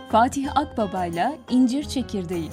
Fatih Akbaba'yla İncir Çekirdeği.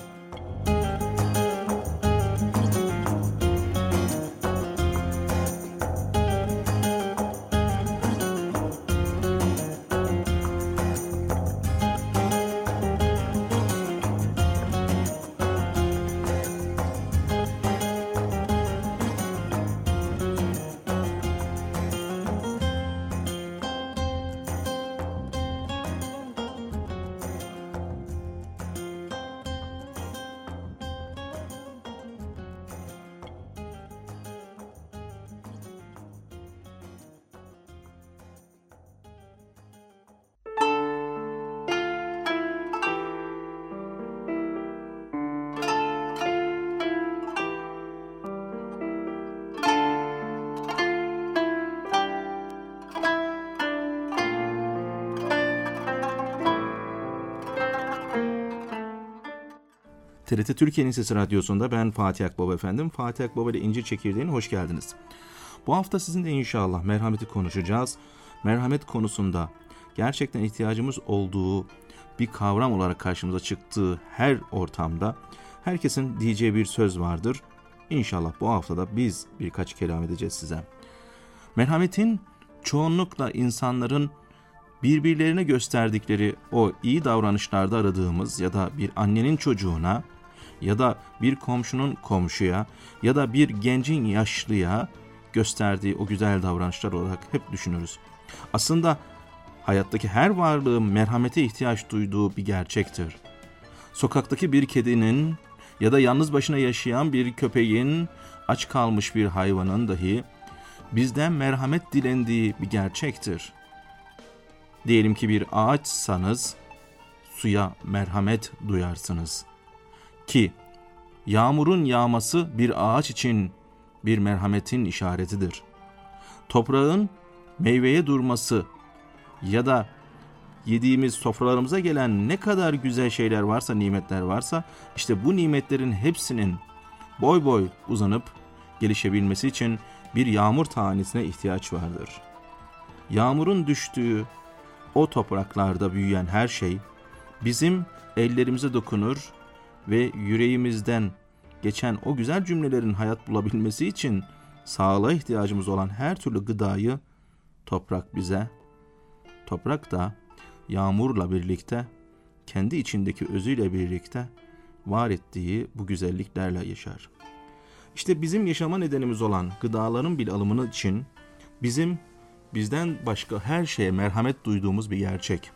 TRT Türkiye'nin Sesi Radyosu'nda ben Fatih Akbaba efendim. Fatih Akbaba ile İncir Çekirdeği'ne hoş geldiniz. Bu hafta sizinle inşallah merhameti konuşacağız. Merhamet konusunda gerçekten ihtiyacımız olduğu bir kavram olarak karşımıza çıktığı her ortamda herkesin diyeceği bir söz vardır. İnşallah bu haftada biz birkaç kelam edeceğiz size. Merhametin çoğunlukla insanların birbirlerine gösterdikleri o iyi davranışlarda aradığımız ya da bir annenin çocuğuna ya da bir komşunun komşuya ya da bir gencin yaşlıya gösterdiği o güzel davranışlar olarak hep düşünürüz. Aslında hayattaki her varlığın merhamete ihtiyaç duyduğu bir gerçektir. Sokaktaki bir kedinin ya da yalnız başına yaşayan bir köpeğin, aç kalmış bir hayvanın dahi bizden merhamet dilendiği bir gerçektir. Diyelim ki bir ağaçsanız suya merhamet duyarsınız. Ki yağmurun yağması bir ağaç için bir merhametin işaretidir. Toprağın meyveye durması ya da yediğimiz sofralarımıza gelen ne kadar güzel şeyler varsa, nimetler varsa, işte bu nimetlerin hepsinin boy boy uzanıp gelişebilmesi için bir yağmur tanesine ihtiyaç vardır. Yağmurun düştüğü o topraklarda büyüyen her şey bizim ellerimize dokunur ve yüreğimizden geçen o güzel cümlelerin hayat bulabilmesi için sağlığa ihtiyacımız olan her türlü gıdayı toprak bize, toprak da yağmurla birlikte kendi içindeki özüyle birlikte var ettiği bu güzelliklerle yaşar. İşte bizim yaşama nedenimiz olan gıdaların bir alımını için bizden başka her şeye merhamet duyduğumuz bir gerçek.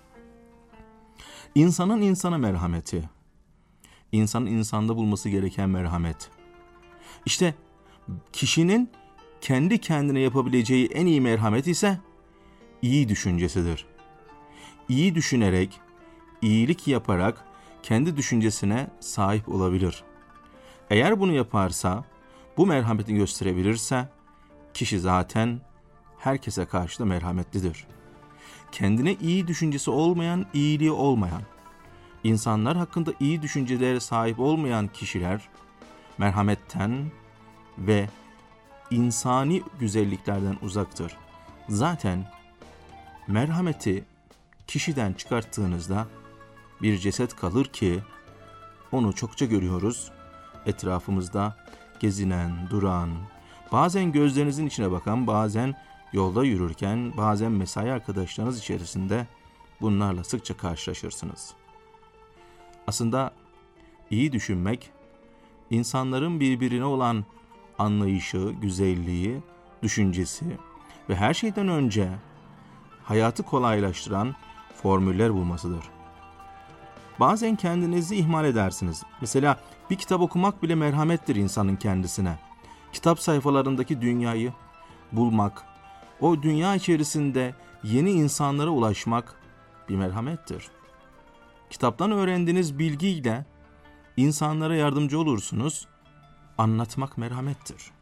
İnsanın insana merhameti, insanın insanda bulması gereken merhamet. İşte kişinin kendi kendine yapabileceği en iyi merhamet ise iyi düşüncesidir. İyi düşünerek, iyilik yaparak kendi düşüncesine sahip olabilir. Eğer bunu yaparsa, bu merhameti gösterebilirse, kişi zaten herkese karşı da merhametlidir. Kendine iyi düşüncesi olmayan, iyiliği olmayan, insanlar hakkında iyi düşüncelere sahip olmayan kişiler merhametten ve insani güzelliklerden uzaktır. Zaten merhameti kişiden çıkarttığınızda bir ceset kalır ki onu çokça görüyoruz. Etrafımızda gezinen, duran, bazen gözlerinizin içine bakan, bazen yolda yürürken, bazen mesai arkadaşlarınız içerisinde bunlarla sıkça karşılaşırsınız. Aslında iyi düşünmek, insanların birbirine olan anlayışı, güzelliği, düşüncesi ve her şeyden önce hayatı kolaylaştıran formüller bulmasıdır. Bazen kendinizi ihmal edersiniz. Mesela bir kitap okumak bile merhamettir insanın kendisine. Kitap sayfalarındaki dünyayı bulmak, o dünya içerisinde yeni insanlara ulaşmak bir merhamettir. Kitaptan öğrendiğiniz bilgiyle insanlara yardımcı olursunuz. Anlatmak merhamettir.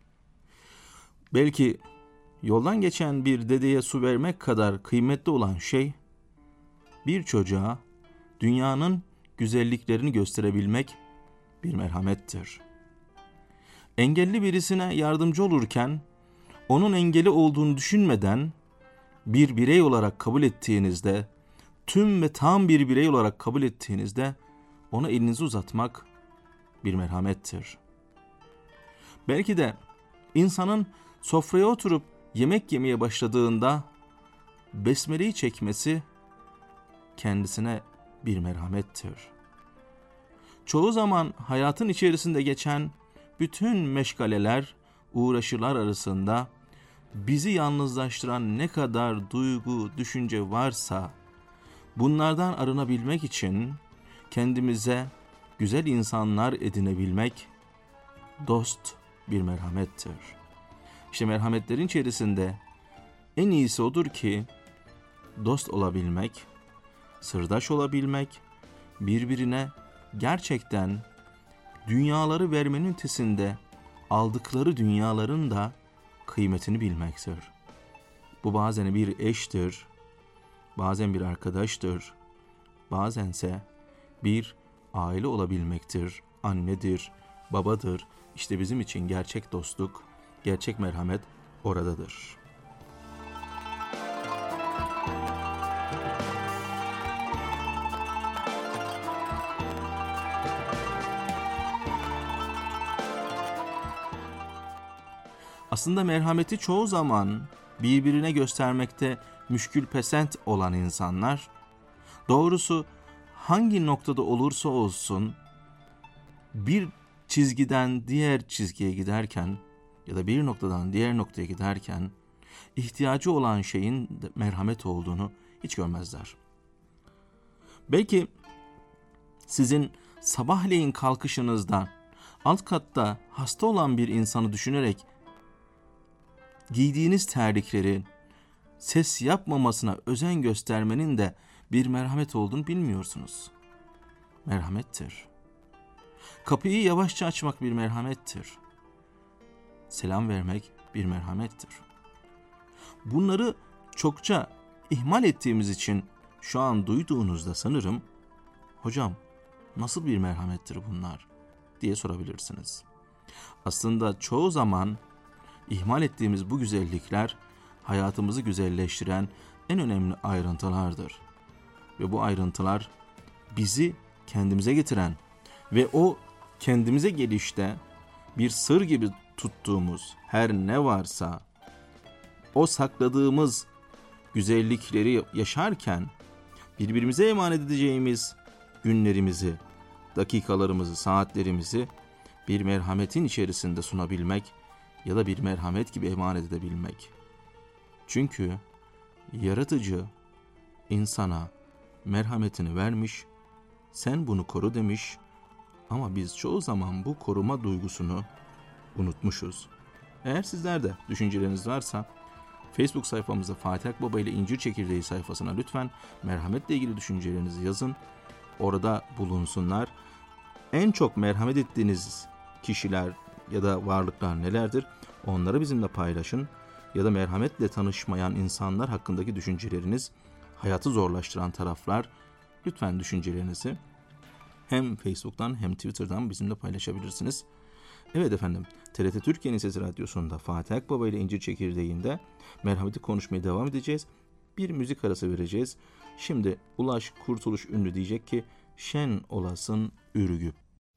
Belki yoldan geçen bir dedeye su vermek kadar kıymetli olan şey, bir çocuğa dünyanın güzelliklerini gösterebilmek bir merhamettir. Engelli birisine yardımcı olurken, onun engeli olduğunu düşünmeden bir birey olarak kabul ettiğinizde tüm ve tam bir birey olarak kabul ettiğinizde ona elinizi uzatmak bir merhamettir. Belki de insanın sofraya oturup yemek yemeye başladığında besmeleyi çekmesi kendisine bir merhamettir. Çoğu zaman hayatın içerisinde geçen bütün meşgaleler, uğraşılar arasında bizi yalnızlaştıran ne kadar duygu, düşünce varsa bunlardan arınabilmek için kendimize güzel insanlar edinebilmek dost bir merhamettir. İşte merhametlerin içerisinde en iyisi odur ki dost olabilmek, sırdaş olabilmek, birbirine gerçekten dünyaları vermenin ötesinde aldıkları dünyaların da kıymetini bilmektir. Bu bazen bir eştir, bazen bir arkadaştır, bazense bir aile olabilmektir, annedir, babadır. İşte bizim için gerçek dostluk, gerçek merhamet oradadır. Aslında merhameti çoğu zaman birbirine göstermekte müşkülpesent olan insanlar, doğrusu hangi noktada olursa olsun bir çizgiden diğer çizgiye giderken ya da bir noktadan diğer noktaya giderken ihtiyacı olan şeyin merhamet olduğunu hiç görmezler. Belki sizin sabahleyin kalkışınızda alt katta hasta olan bir insanı düşünerek giydiğiniz terliklerin ses yapmamasına özen göstermenin de bir merhamet olduğunu bilmiyorsunuz. Merhamettir. Kapıyı yavaşça açmak bir merhamettir. Selam vermek bir merhamettir. Bunları çokça ihmal ettiğimiz için şu an duyduğunuzda sanırım, hocam nasıl bir merhamettir bunlar diye sorabilirsiniz. Aslında çoğu zaman ihmal ettiğimiz bu güzellikler hayatımızı güzelleştiren en önemli ayrıntılardır. Ve bu ayrıntılar bizi kendimize getiren ve o kendimize gelişte bir sır gibi tuttuğumuz her ne varsa o sakladığımız güzellikleri yaşarken birbirimize emanet edeceğimiz günlerimizi, dakikalarımızı, saatlerimizi bir merhametin içerisinde sunabilmek ya da bir merhamet gibi emanet edebilmek. Çünkü yaratıcı insana merhametini vermiş, sen bunu koru demiş ama biz çoğu zaman bu koruma duygusunu unutmuşuz. Eğer sizler de düşünceleriniz varsa Facebook sayfamızda Fatih Akbaba ile İncir Çekirdeği sayfasına lütfen merhametle ilgili düşüncelerinizi yazın. Orada bulunsunlar. En çok merhamet ettiğiniz kişiler ya da varlıklar nelerdir? Onları bizimle paylaşın. Ya da merhametle tanışmayan insanlar hakkındaki düşünceleriniz, hayatı zorlaştıran taraflar, lütfen düşüncelerinizi hem Facebook'tan hem Twitter'dan bizimle paylaşabilirsiniz. Evet efendim, TRT Türkiye'nin Sesi Radyosu'nda Fatih Akbaba ile İncir Çekirdeği'nde merhameti konuşmaya devam edeceğiz. Bir müzik arası vereceğiz. Şimdi Ulaş Kurtuluş Ünlü diyecek ki şen olasın Ürgüp.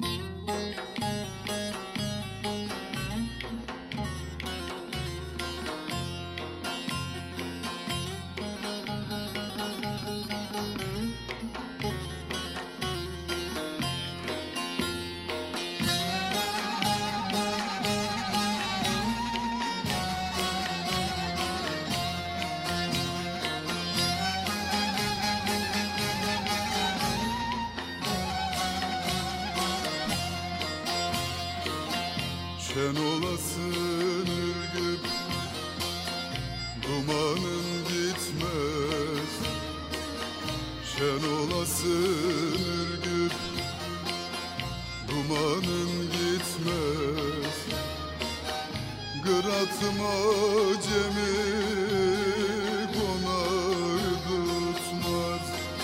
Şen olasın Ürgüp, dumanın gitmez. Şen olasın Ürgüp, dumanın gitmez. Kıratıma cemi konar tutmaz.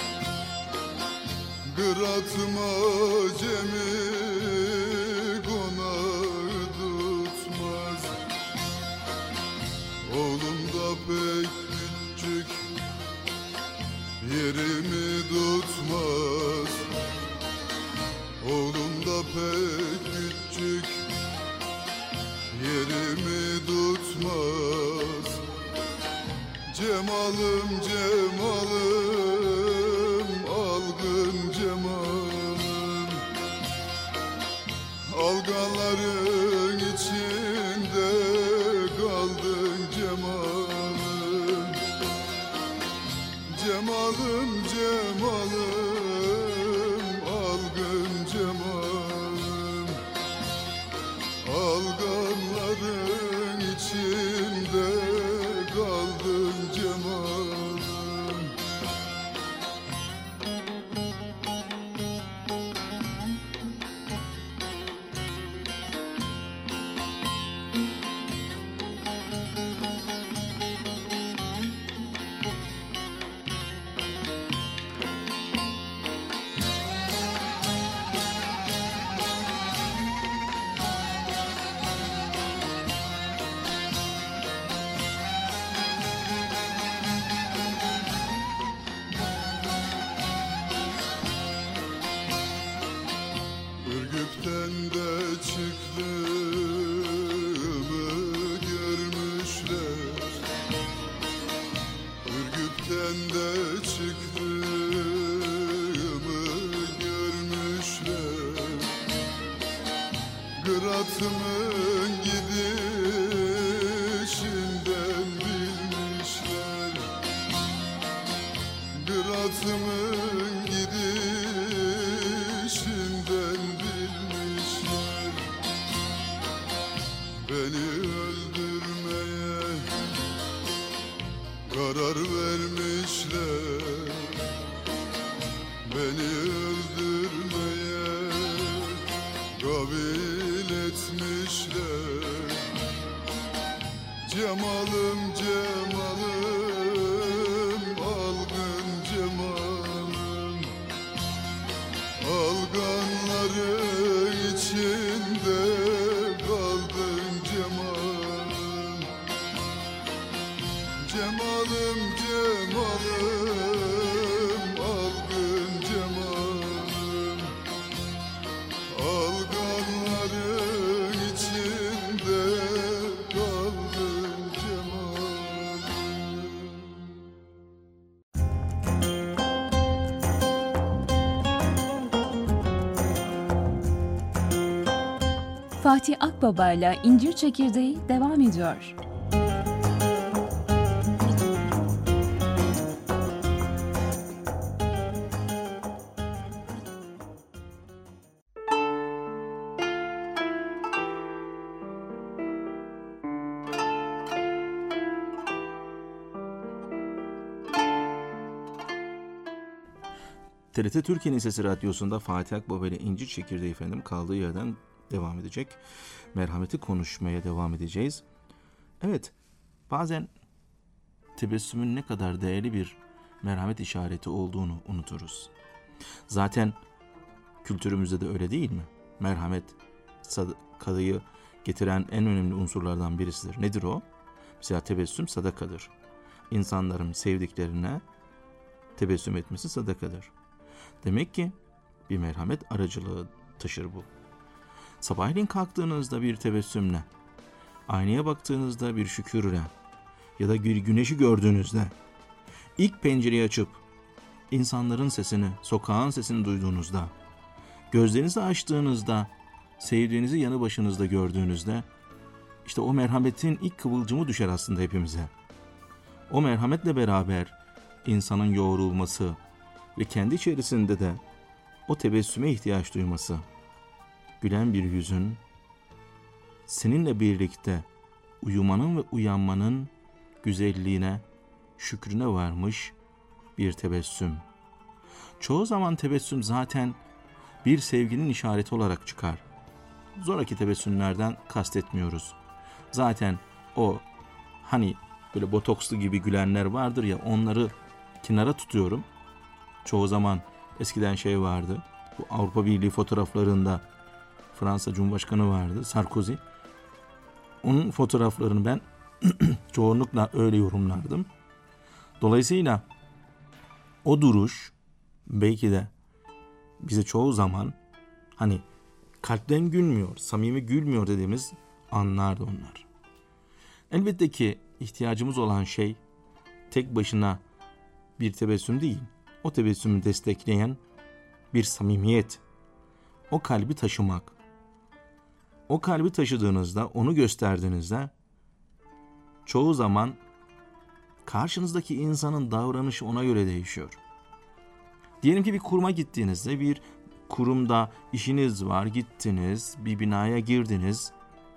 Kıratıma cemi pek küçük yerimi tutmaz. Oğlum da pek küçük, yerimi tutmaz. Cemalım cemalım, algın cemalım, alganların içinde kaldın cemalım. Cemalım cemalım, algın cemalım, alganların içinde kaldın cemalım. Ürgüp'ten de çıktığımı görmüşler. Ürgüp'ten de çıktığımı görmüşler. Kıratımın gidişinden bilmişler. Kıratımın gidişinden bilmişler. Beni öldürmeye karar vermişler. Beni öldürmeye kabil etmişler. Cemalım cemalım, algın cemalım, alganların içinde kaldın cemalım. Cemalım cemalım, algın cemalım, alganların içinde kaldın cemalım. Fatih Akbaba'yla İncir Çekirdeği devam ediyor. TRT Türkiye'nin Sesi Radyosu'nda Fatih Akbaba ile İncir Çekirdeği efendim kaldığı yerden devam edecek. Merhameti konuşmaya devam edeceğiz. Evet, bazen tebessümün ne kadar değerli bir merhamet işareti olduğunu unuturuz. Zaten kültürümüzde de öyle değil mi? Merhamet, sadakayı getiren en önemli unsurlardan birisidir. Nedir o? Mesela tebessüm sadakadır. İnsanların sevdiklerine tebessüm etmesi sadakadır. Demek ki bir merhamet aracılığı taşır bu. Sabahleyin kalktığınızda bir tebessümle, aynaya baktığınızda bir şükürle ya da bir güneşi gördüğünüzde, ilk pencereyi açıp insanların sesini, sokağın sesini duyduğunuzda, gözlerinizi açtığınızda, sevdiğinizi yanı başınızda gördüğünüzde, işte o merhametin ilk kıvılcımı düşer aslında hepimize. O merhametle beraber insanın yoğrulması ve kendi içerisinde de o tebessüme ihtiyaç duyması, gülen bir yüzün, seninle birlikte uyumanın ve uyanmanın güzelliğine, şükrüne varmış bir tebessüm. Çoğu zaman tebessüm zaten bir sevginin işareti olarak çıkar. Zoraki tebessümlerden kastetmiyoruz. Zaten o hani böyle botokslu gibi gülenler vardır ya, onları kenara tutuyorum. Çoğu zaman eskiden şey vardı. Bu Avrupa Birliği fotoğraflarında Fransa Cumhurbaşkanı vardı, Sarkozy. Onun fotoğraflarını ben çoğunlukla öyle yorumlardım. Dolayısıyla O duruş belki de bize çoğu zaman hani kalpten gülmüyor, samimi gülmüyor dediğimiz anlardı onlar. Elbette ki ihtiyacımız olan şey tek başına bir tebessüm değil. O tebessümü destekleyen bir samimiyet. O kalbi taşımak. O kalbi taşıdığınızda, onu gösterdiğinizde çoğu zaman karşınızdaki insanın davranışı ona göre değişiyor. Diyelim ki bir kuruma gittiğinizde, bir kurumda işiniz var, gittiniz, bir binaya girdiniz.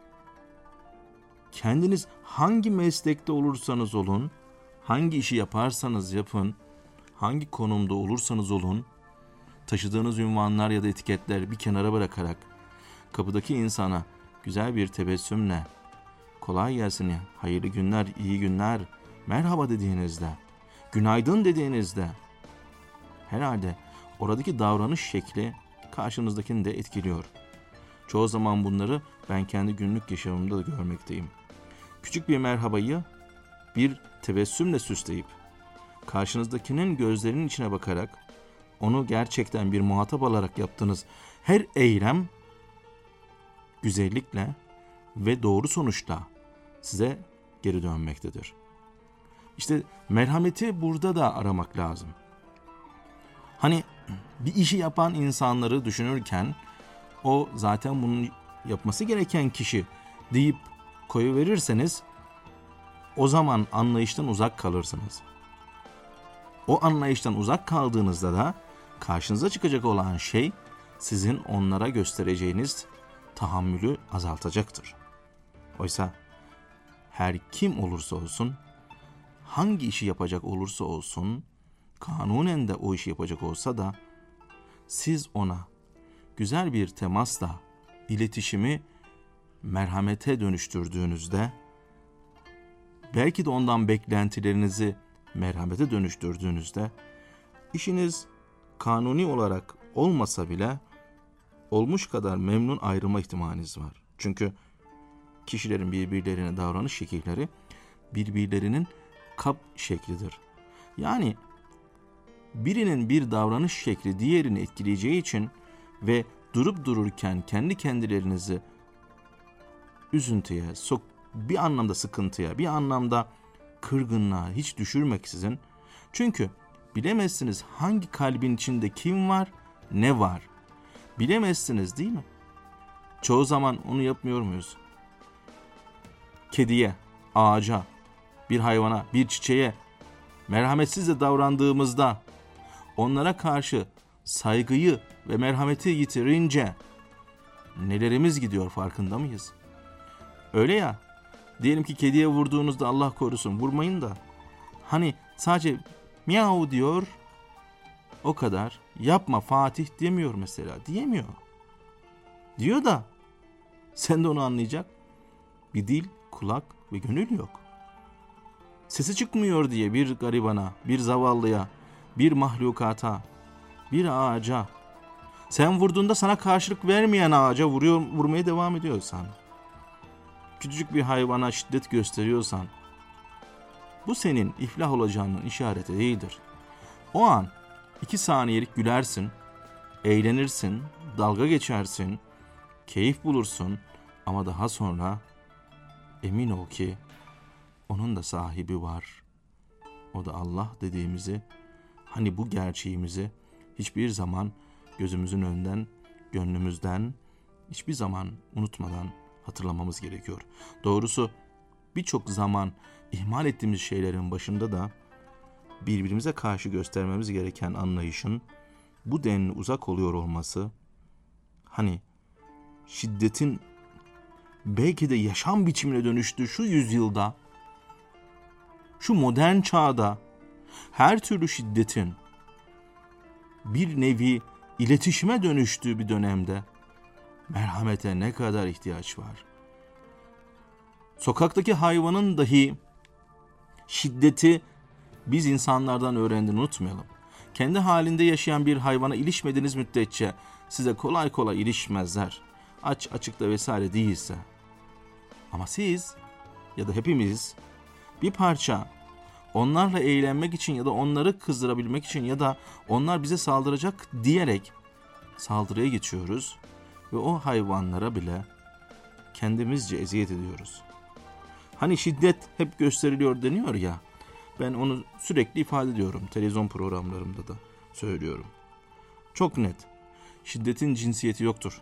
Kendiniz hangi meslekte olursanız olun, hangi işi yaparsanız yapın, hangi konumda olursanız olun, taşıdığınız ünvanlar ya da etiketler bir kenara bırakarak kapıdaki insana güzel bir tebessümle kolay gelsin, hayırlı günler, iyi günler, merhaba dediğinizde, günaydın dediğinizde herhalde oradaki davranış şekli karşınızdakini de etkiliyor. Çoğu zaman bunları ben kendi günlük yaşamımda da görmekteyim. Küçük bir merhabayı bir tebessümle süsleyip karşınızdakinin gözlerinin içine bakarak onu gerçekten bir muhatap alarak yaptığınız her eylem güzellikle ve doğru sonuçta size geri dönmektedir. İşte merhameti burada da aramak lazım. Hani bir işi yapan insanları düşünürken o zaten bunun yapması gereken kişi deyip koyuverirseniz o zaman anlayıştan uzak kalırsınız. O anlayıştan uzak kaldığınızda da karşınıza çıkacak olan şey sizin onlara göstereceğiniz tahammülü azaltacaktır. Oysa her kim olursa olsun, hangi işi yapacak olursa olsun, kanunen de o işi yapacak olsa da siz ona güzel bir temasla iletişimi merhamete dönüştürdüğünüzde, belki de ondan beklentilerinizi merhamete dönüştürdüğünüzde, işiniz kanuni olarak olmasa bile olmuş kadar memnun ayrılma ihtimaliniz var. Çünkü kişilerin birbirlerine davranış şekilleri birbirlerinin kap şeklidir. Yani birinin bir davranış şekli diğerini etkileyeceği için ve durup dururken kendi kendilerinizi üzüntüye, bir anlamda sıkıntıya, bir anlamda kırgınlığa hiç düşürmeksizin. Çünkü bilemezsiniz hangi kalbin içinde kim var, ne var. Bilemezsiniz değil mi? Çoğu zaman onu yapmıyor muyuz? Kediye, ağaca, bir hayvana, bir çiçeğe merhametsizce davrandığımızda, onlara karşı saygıyı ve merhameti yitirince nelerimiz gidiyor farkında mıyız? Öyle ya, diyelim ki kediye vurduğunuzda Allah korusun vurmayın da hani sadece miyav diyor, o kadar. Yapma Fatih demiyor mesela, diyemiyor. Diyor da sen de onu anlayacak bir dil, kulak ve gönül yok. Sesi çıkmıyor diye bir garibana, bir zavallıya, bir mahlukata, bir ağaca, sen vurduğunda sana karşılık vermeyen ağaca vurmaya devam ediyorsan, küçücük bir hayvana şiddet gösteriyorsan, bu senin iflah olacağının işareti değildir. O an 2 saniyelik gülersin, eğlenirsin, dalga geçersin, keyif bulursun ama daha sonra emin ol ki onun da sahibi var. O da Allah dediğimizi, hani bu gerçeğimizi hiçbir zaman gözümüzün önünden, gönlümüzden hiçbir zaman unutmadan hatırlamamız gerekiyor. Doğrusu birçok zaman ihmal ettiğimiz şeylerin başında da birbirimize karşı göstermemiz gereken anlayışın bu denli uzak oluyor olması, hani şiddetin belki de yaşam biçimine dönüştüğü şu yüzyılda, şu modern çağda her türlü şiddetin bir nevi iletişime dönüştüğü bir dönemde merhamete ne kadar ihtiyaç var? Sokaktaki hayvanın dahi şiddeti biz insanlardan öğrendiğini unutmayalım. Kendi halinde yaşayan bir hayvana ilişmediğiniz müddetçe size kolay kolay ilişmezler. Açıkta vesaire değilse. Ama siz ya da hepimiz bir parça onlarla eğlenmek için ya da onları kızdırabilmek için ya da onlar bize saldıracak diyerek saldırıya geçiyoruz ve o hayvanlara bile kendimizce eziyet ediyoruz. Hani şiddet hep gösteriliyor deniyor ya, ben onu sürekli ifade ediyorum, televizyon programlarımda da söylüyorum. Çok net, şiddetin cinsiyeti yoktur.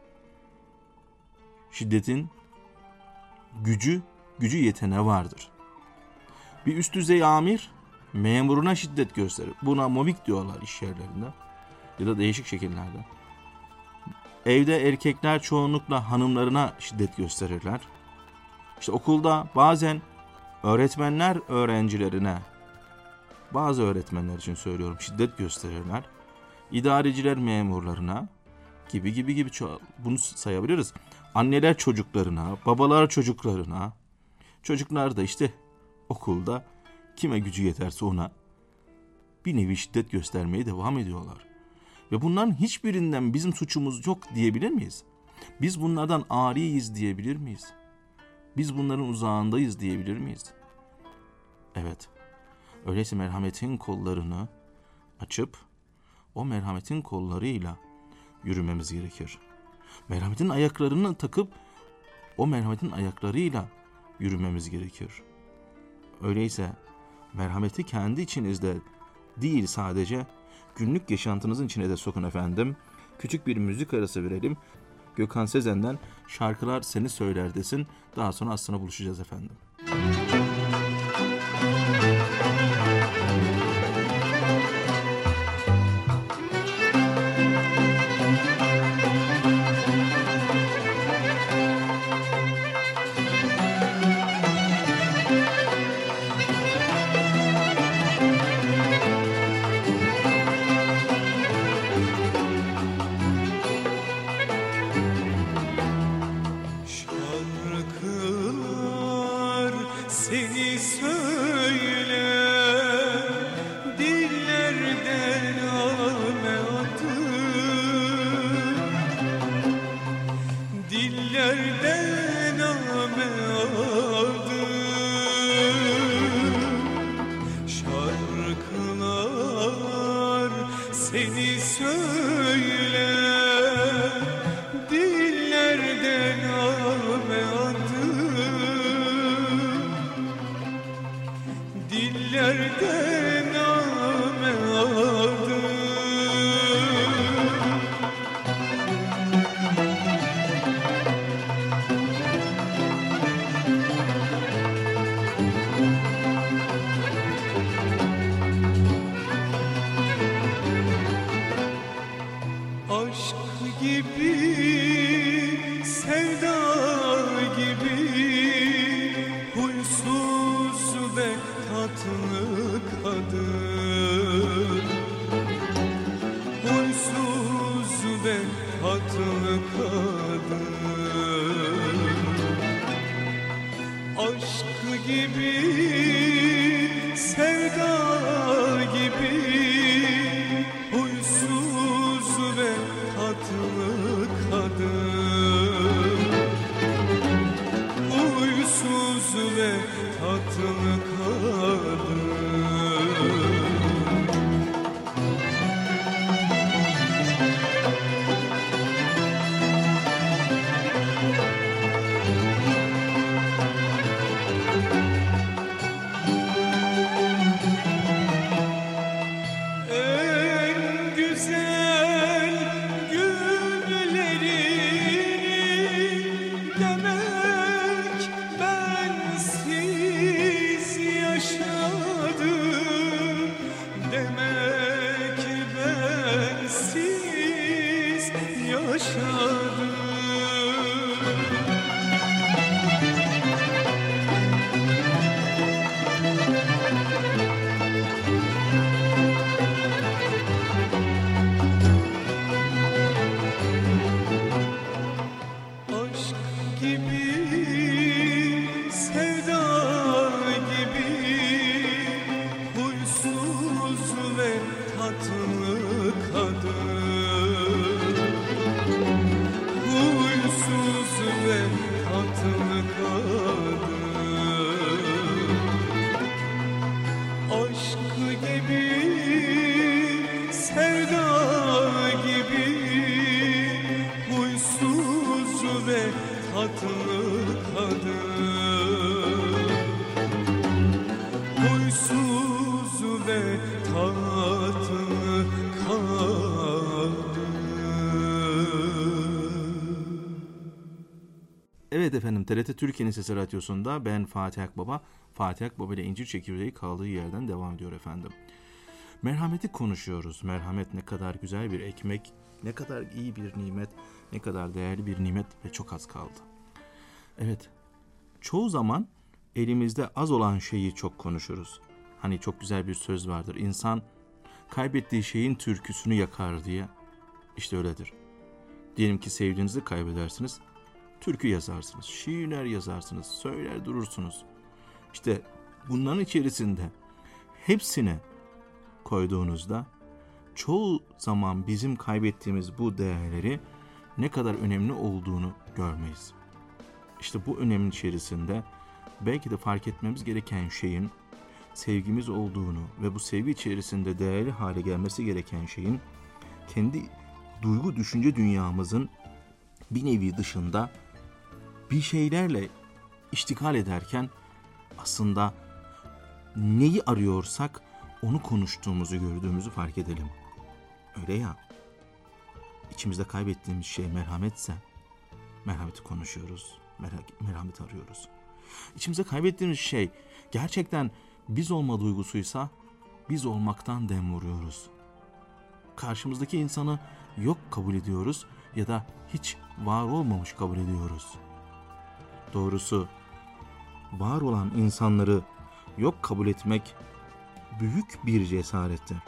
Şiddetin gücü yeteneği vardır. Bir üst düzey amir memuruna şiddet gösterir. Buna mobbing diyorlar iş yerlerinde ya da değişik şekillerde. Evde erkekler çoğunlukla hanımlarına şiddet gösterirler. İşte okulda bazen öğretmenler öğrencilerine, bazı öğretmenler için söylüyorum, şiddet gösterirler. İdareciler memurlarına gibi bunu sayabiliriz. Anneler çocuklarına, babalar çocuklarına, çocuklar da işte okulda kime gücü yeterse ona bir nevi şiddet göstermeye devam ediyorlar. Ve bunların hiçbirinden bizim suçumuz yok diyebilir miyiz? Biz bunlardan ariyiz diyebilir miyiz? Biz bunların uzağındayız diyebilir miyiz? Evet. Öyleyse merhametin kollarını açıp o merhametin kollarıyla yürümemiz gerekir. Merhametin ayaklarını takıp o merhametin ayaklarıyla yürümemiz gerekir. Öyleyse merhameti kendi içinizde değil, sadece günlük yaşantınızın içine de sokun efendim. Küçük bir müzik arası verelim. Gökhan Sezen'den Şarkılar Seni Söyler desin. Daha sonra aslında buluşacağız efendim. Şarkılar seni söyler, dillerden alme adım, dillerden alme adım. Şarkılar seni söyler, dillerden alme adım, dillerden alme adım. Aşk gibi, sevda gibi, huysuz ve tatlı kadın, huysuz ve tatlı kadın. Aşk gibi, sevda gibi, huysuz ve tatlı kadın, huysuz ve tatlı kadın. En güzel günlerini demek bensiz yaşa. Evet efendim, TRT Türkiye'nin Sesi Radyosu'nda ben Fatih Akbaba. Fatih Akbaba ile İncir Çekirdeği kaldığı yerden devam ediyor efendim. Merhameti konuşuyoruz. Merhamet ne kadar güzel bir ekmek, ne kadar iyi bir nimet, ne kadar değerli bir nimet ve çok az kaldı. Evet, çoğu zaman elimizde az olan şeyi çok konuşuruz. Hani çok güzel bir söz vardır. İnsan kaybettiği şeyin türküsünü yakar diye. İşte öyledir. Diyelim ki sevdiğinizi kaybedersiniz. Türkü yazarsınız, şiirler yazarsınız, söyler durursunuz. İşte bunların içerisinde hepsine koyduğunuzda çoğu zaman bizim kaybettiğimiz bu değerleri ne kadar önemli olduğunu görmeyiz. İşte bu önemin içerisinde belki de fark etmemiz gereken şeyin sevgimiz olduğunu ve bu sevgi içerisinde değerli hale gelmesi gereken şeyin kendi duygu düşünce dünyamızın bir nevi dışında bir şeylerle iştigal ederken aslında neyi arıyorsak onu konuştuğumuzu, gördüğümüzü fark edelim. Öyle ya, içimizde kaybettiğimiz şey merhametse, merhameti konuşuyoruz, merhamet arıyoruz. İçimizde kaybettiğimiz şey gerçekten biz olma duygusuysa, biz olmaktan dem vuruyoruz. Karşımızdaki insanı yok kabul ediyoruz ya da hiç var olmamış kabul ediyoruz. Doğrusu var olan insanları yok kabul etmek büyük bir cesarettir.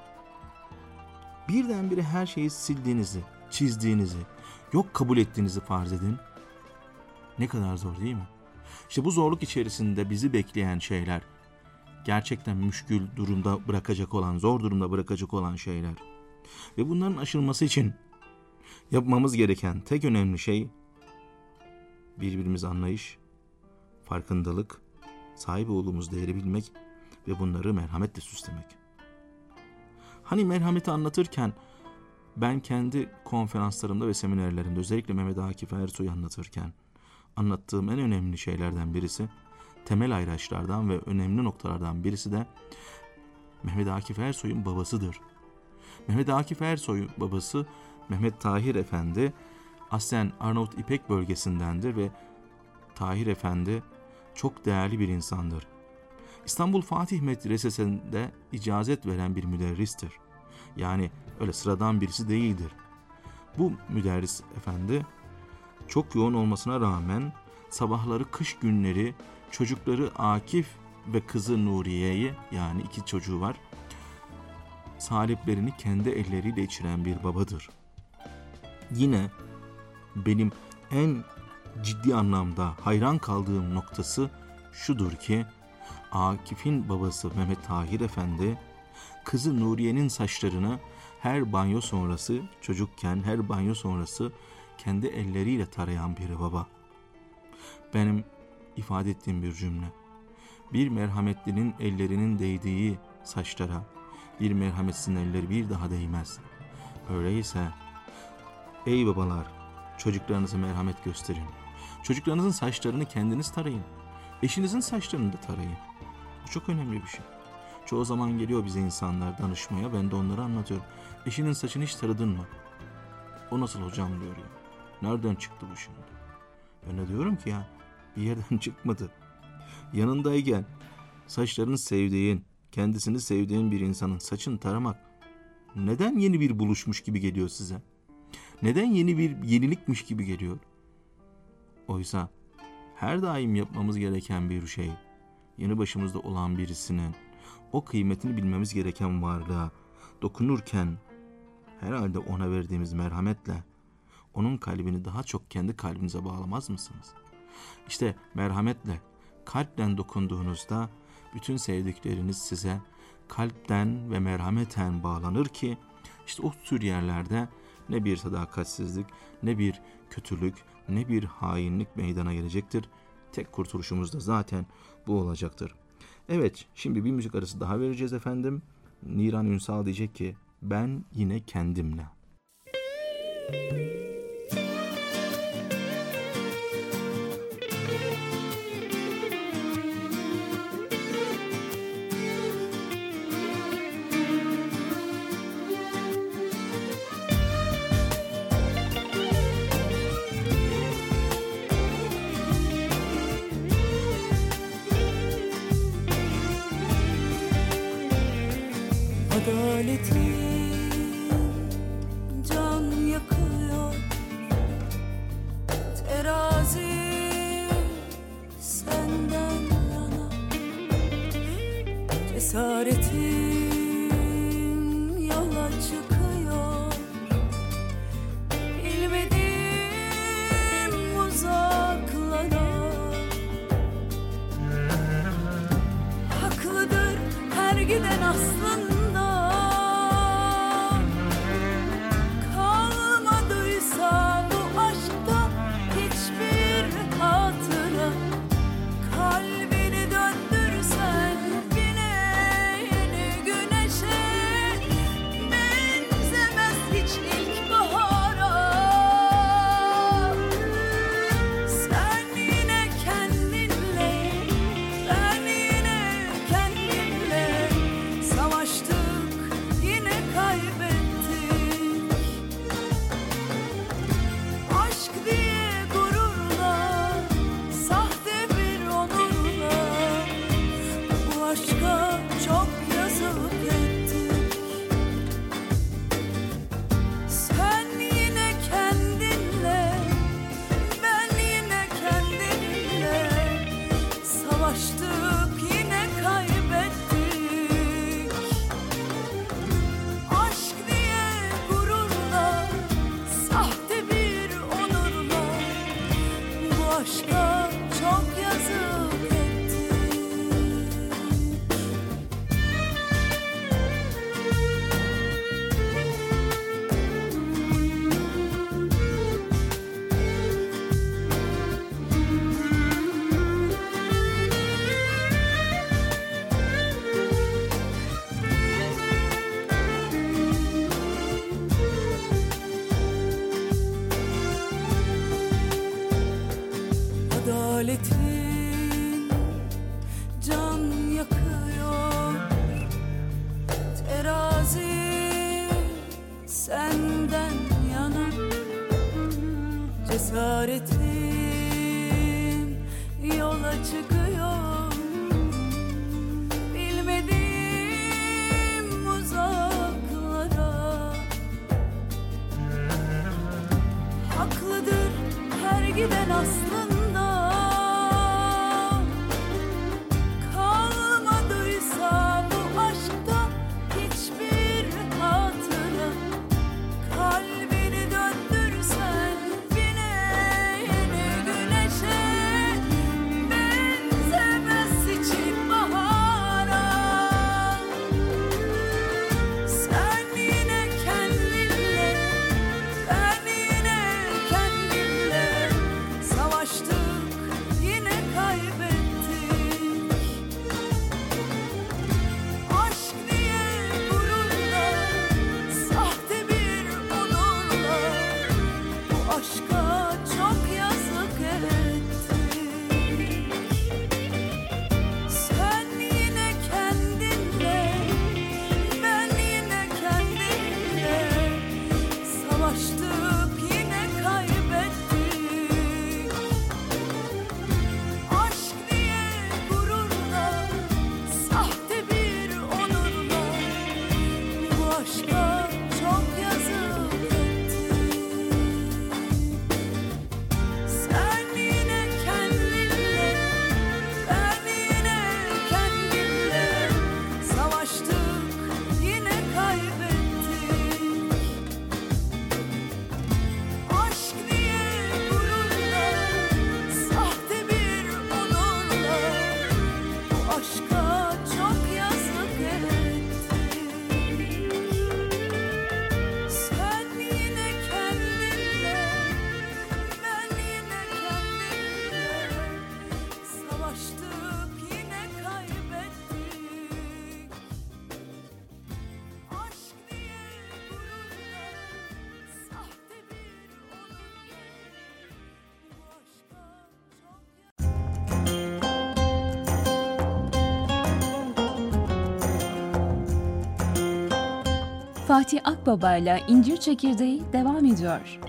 Birdenbire her şeyi sildiğinizi, çizdiğinizi, yok kabul ettiğinizi farz edin. Ne kadar zor değil mi? İşte bu zorluk içerisinde bizi bekleyen şeyler, gerçekten müşkül durumda bırakacak olan, zor durumda bırakacak olan şeyler. Ve bunların aşılması için yapmamız gereken tek önemli şey birbirimizi anlayış, farkındalık, sahip olduğumuz değeri bilmek ve bunları merhametle süslemek. Hani merhameti anlatırken ben kendi konferanslarımda ve seminerlerimde özellikle Mehmet Akif Ersoy'u anlatırken anlattığım en önemli şeylerden birisi, temel ayraçlardan ve önemli noktalardan birisi de Mehmet Akif Ersoy'un babasıdır. Mehmet Akif Ersoy babası Mehmet Tahir Efendi aslen Arnavut İpek bölgesindendir ve Tahir Efendi çok değerli bir insandır. İstanbul Fatih Medresesi'nde icazet veren bir müderristir. Yani öyle sıradan birisi değildir. Bu müderris efendi çok yoğun olmasına rağmen sabahları kış günleri çocukları Akif ve kızı Nuriye'yi, yani 2 çocuğu var, saliplerini kendi elleriyle içiren bir babadır. Yine benim en ciddi anlamda hayran kaldığım noktası şudur ki Akif'in babası Mehmet Tahir Efendi kızı Nuriye'nin saçlarını her banyo sonrası, çocukken her banyo sonrası kendi elleriyle tarayan bir baba. Benim ifade ettiğim bir cümle. Bir merhametlinin ellerinin değdiği saçlara bir merhametsizin elleri bir daha değmez. Öyleyse ey babalar, çocuklarınıza merhamet gösterin. Çocuklarınızın saçlarını kendiniz tarayın. Eşinizin saçlarını da tarayın. Bu çok önemli bir şey. Çoğu zaman geliyor bize insanlar danışmaya, ben de onlara anlatıyorum. Eşinin saçını hiç taradın mı? O nasıl hocam diyor ya. Nereden çıktı bu şimdi? Ben de diyorum ki ya, bir yerden çıkmadı. Yanındayken saçlarını sevdiğin, kendisini sevdiğin bir insanın saçını taramak neden yeni bir buluşmuş gibi geliyor size? Neden yeni bir yenilikmiş gibi geliyor? Oysa her daim yapmamız gereken bir şey, yanı başımızda olan birisinin o kıymetini bilmemiz gereken varlığa dokunurken herhalde ona verdiğimiz merhametle onun kalbini daha çok kendi kalbinize bağlamaz mısınız? İşte merhametle, kalpten dokunduğunuzda bütün sevdikleriniz size kalpten ve merhameten bağlanır ki işte o tür yerlerde ne bir sadakatsizlik, ne bir kötülük, ne bir hainlik meydana gelecektir. Tek kurtuluşumuz da zaten bu olacaktır. Evet, şimdi bir müzik arası daha vereceğiz efendim. Niran Ünsal diyecek ki ben yine kendimle. Adaletin can yakıyor, terazi senden yana, cesaretin yola çıkıyor, bilmediğim uzaklara. Haklıdır her giden aslında, kalmadıysa bu aşkta hiçbir hatıra. Kalbini döndürsen yine yeni güneşe, benzemez hiç ilkbahara. Sen yine kendinle, ben yine kendimle, savaştık yine kaybettik. Aşk diye gururla, sahte bir onurla, bu aşka çok yazık ettik. Sen yine kendinle, ben yine kendimle, savaştık yine kaybettik. Aşk diye gururla, sahte bir onurla, bu aşka çok yazık ettik. Adaletin can yakıyor, terazi senden yana, cesaretin yola çıkıyor, bilmediğim uzaklara. Haklıdır her giden aslında, kalmadıysa bu aşkta hiçbir hatıra. Kalbini döndürsen yine yeni güneşe, benzemez hiç ilkbahara. Sen yine kendinle, ben yine kendimle, savaştık yine kaybettik. Aşk diye gururla, sahte bir onurla, bu aşka çok yazık ettik. Sen yine kendinle, ben yine kendimle, savaştık yine kaybettik. Aşk diye gururla, sahte bir onurla, bu aşka çok yazık ettik. Sen yine kendinle, ben yine kendimle, savaştık yine kaybettik. Aşk diye gururla, sahte bir onurla, bu aşka çok yazık ettik. Sen yine kendinle, ben yine kendimle, savaştık yine kaybettik. Aşk diye gururla, sahte bir onurla, bu aşka çok Fatih Akbaba'yla İncir Çekirdeği devam ediyor.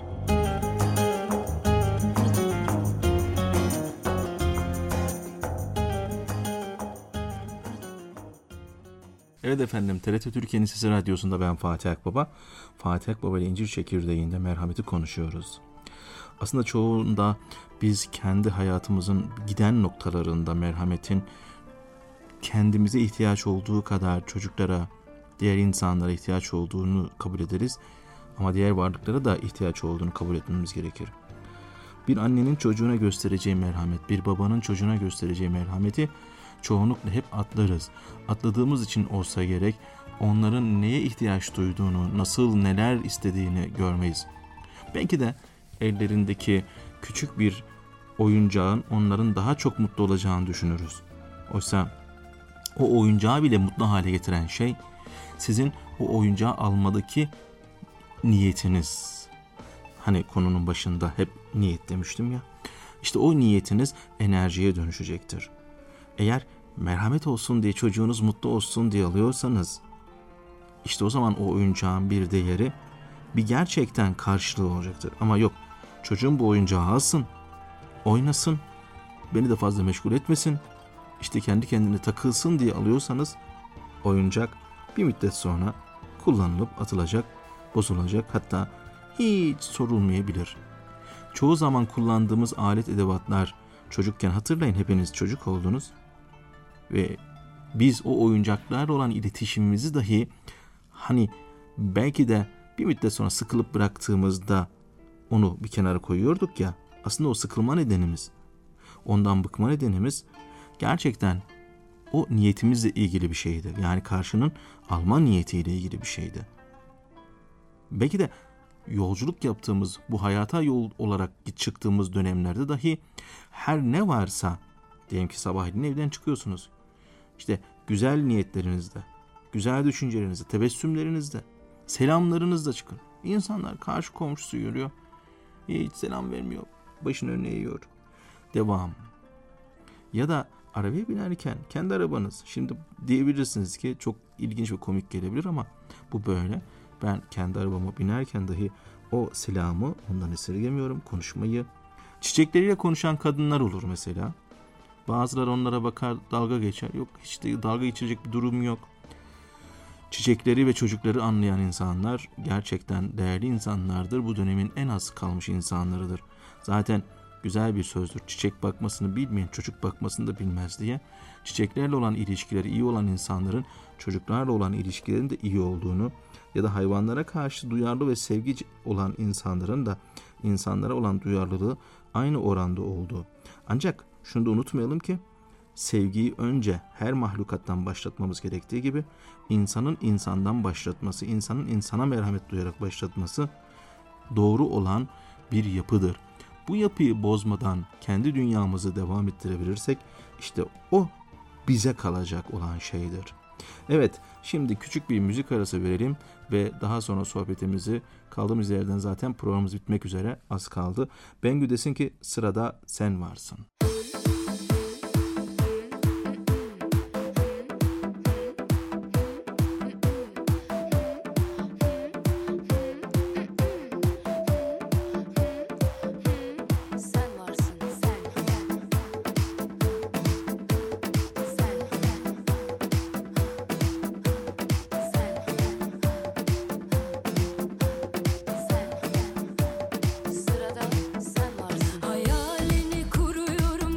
Evet efendim, TRT Türkiye'nin Sesi Radyosu'nda ben Fatih Akbaba. Fatih Akbaba ile İncir Çekirdeği'nde merhameti konuşuyoruz. Aslında çoğunda biz kendi hayatımızın giden noktalarında merhametin kendimize ihtiyaç olduğu kadar çocuklara, diğer insanlara ihtiyaç olduğunu kabul ederiz. Ama diğer varlıklara da ihtiyaç olduğunu kabul etmemiz gerekir. Bir annenin çocuğuna göstereceği merhamet, bir babanın çocuğuna göstereceği merhameti çoğunlukla hep atlarız. Atladığımız için olsa gerek onların neye ihtiyaç duyduğunu, nasıl neler istediğini görmeyiz. Belki de ellerindeki küçük bir oyuncağın onların daha çok mutlu olacağını düşünürüz. Oysa o oyuncağı bile mutlu hale getiren şey sizin o oyuncağı almadaki niyetiniz. Hani konunun başında hep niyet demiştim ya. İşte o niyetiniz enerjiye dönüşecektir. Eğer merhamet olsun diye, çocuğunuz mutlu olsun diye alıyorsanız, işte o zaman o oyuncağın bir değeri, bir gerçekten karşılığı olacaktır. Ama yok, çocuğum bu oyuncağı alsın, oynasın, beni de fazla meşgul etmesin, işte kendi kendine takılsın diye alıyorsanız, oyuncak bir müddet sonra kullanılıp atılacak, bozulacak, hatta hiç sorulmayabilir. Çoğu zaman kullandığımız alet edevatlar, çocukken hatırlayın, hepiniz çocuk oldunuz ve biz o oyuncaklarla olan iletişimimizi dahi hani belki de bir müddet sonra sıkılıp bıraktığımızda onu bir kenara koyuyorduk ya, aslında o sıkılma nedenimiz, ondan bıkma nedenimiz gerçekten o niyetimizle ilgili bir şeydi. Yani karşının alma niyetiyle ilgili bir şeydi. Belki de yolculuk yaptığımız, bu hayata yol olarak çıktığımız dönemlerde dahi her ne varsa, diyelim ki sabahleyin evden çıkıyorsunuz. İşte güzel niyetlerinizde, güzel düşüncelerinizde, tebessümlerinizde, selamlarınızla çıkın. İnsanlar karşı komşusu görüyor, hiç selam vermiyor, başını önüne eğiyor. Devam. Ya da arabaya binerken kendi arabanız, şimdi diyebilirsiniz ki çok ilginç ve komik gelebilir ama bu böyle. Ben kendi arabama binerken dahi o selamı ondan esirgemiyorum, konuşmayı. Çiçekleriyle konuşan kadınlar olur mesela. Bazıları onlara bakar, dalga geçer. Yok, hiç de dalga geçirecek bir durum yok. Çiçekleri ve çocukları anlayan insanlar gerçekten değerli insanlardır. Bu dönemin en az kalmış insanlarıdır. Zaten güzel bir sözdür. Çiçek bakmasını bilmeyen çocuk bakmasını da bilmez diye. Çiçeklerle olan ilişkileri iyi olan insanların çocuklarla olan ilişkilerin de iyi olduğunu ya da hayvanlara karşı duyarlı ve sevgi olan insanların da insanlara olan duyarlılığı aynı oranda olduğu. Ancak şunu da unutmayalım ki sevgiyi önce her mahlukattan başlatmamız gerektiği gibi insanın insandan başlatması, insanın insana merhamet duyarak başlatması doğru olan bir yapıdır. Bu yapıyı bozmadan kendi dünyamızı devam ettirebilirsek işte o bize kalacak olan şeydir. Evet, şimdi küçük bir müzik arası verelim ve daha sonra sohbetimizi kaldığımız yerden, zaten programımız bitmek üzere, az kaldı. Bengü desin ki sırada sen varsın. Hayalini kuruyorum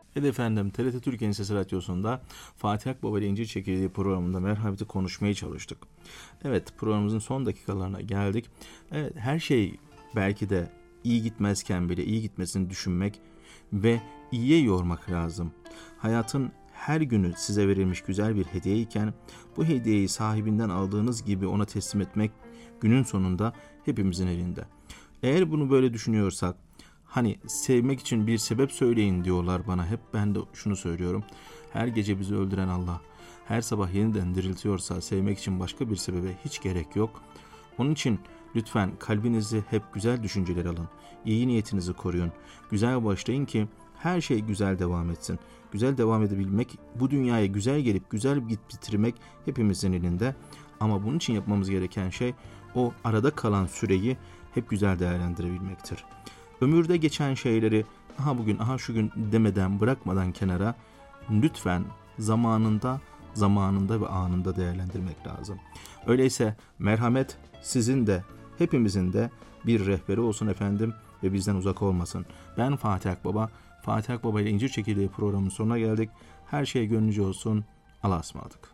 Evet efendim, TRT Türkiye'nin Sesi Radyosu'nda Fatih Akbaba ile İncir Çekirdeği programında merhameti konuşmaya çalıştık. Evet, programımızın son dakikalarına geldik. Evet, her şey belki de iyi gitmezken bile iyi gitmesini düşünmek ve iyiye yormak lazım. Hayatın her günü size verilmiş güzel bir hediye iken bu hediyeyi sahibinden aldığınız gibi ona teslim etmek günün sonunda hepimizin elinde. Eğer bunu böyle düşünüyorsak, hani sevmek için bir sebep söyleyin diyorlar bana. Hep ben de şunu söylüyorum. Her gece bizi öldüren Allah her sabah yeniden diriltiyorsa sevmek için başka bir sebebe hiç gerek yok. Onun için lütfen kalbinizi hep güzel düşünceler alın. İyi niyetinizi koruyun. Güzel başlayın ki her şey güzel devam etsin. Güzel devam edebilmek, bu dünyaya güzel gelip güzel bitirmek hepimizin elinde. Ama bunun için yapmamız gereken şey o arada kalan süreyi hep güzel değerlendirebilmektir. Ömürde geçen şeyleri aha bugün aha şu gün demeden bırakmadan kenara lütfen zamanında ve anında değerlendirmek lazım. Öyleyse merhamet sizin de hepimizin de bir rehberi olsun efendim ve bizden uzak olmasın. Ben Fatih Akbaba. Fatih Akbaba ile İncir Çekirdeği programının sonuna geldik. Her şey gönlünce olsun. Allah'a ısmarladık.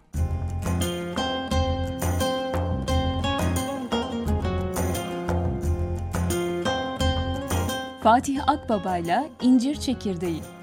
Fatih Akbaba ile İncir Çekirdeği.